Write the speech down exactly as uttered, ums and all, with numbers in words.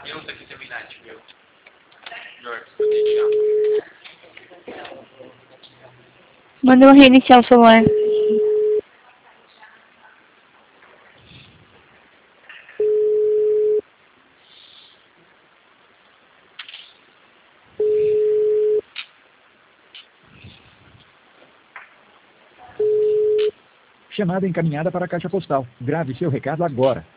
Pergunta aqui terminar, meu. Jorge, vou deixar. Manda eu reiniciar o celular. Chamada encaminhada para a caixa postal. Grave seu recado agora.